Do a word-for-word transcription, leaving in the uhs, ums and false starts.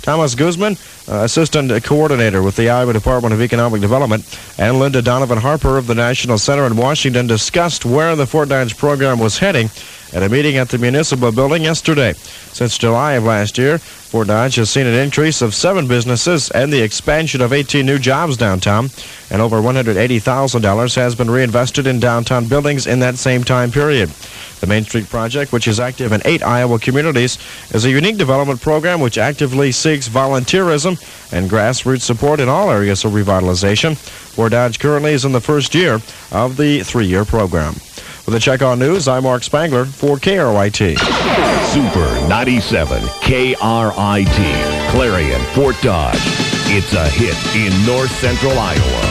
Thomas Guzman, uh, Assistant Coordinator with the Iowa Department of Economic Development, and Linda Donovan Harper of the National Center in Washington discussed where the Fort Dodge program was heading at a meeting at the Municipal Building yesterday. Since July of last year, Fort Dodge has seen an increase of seven businesses and the expansion of eighteen new jobs downtown, and over one hundred eighty thousand dollars has been reinvested in downtown buildings in that same time period. The Main Street Project, which is active in eight Iowa communities, is a unique development program which actively seeks volunteerism and grassroots support in all areas of revitalization. Fort Dodge currently is in the first year of the three-year program. With a check on news, I'm Mark Spangler for K R I T. Super ninety-seven K R I T, Clarion, Fort Dodge. It's a hit in north central Iowa.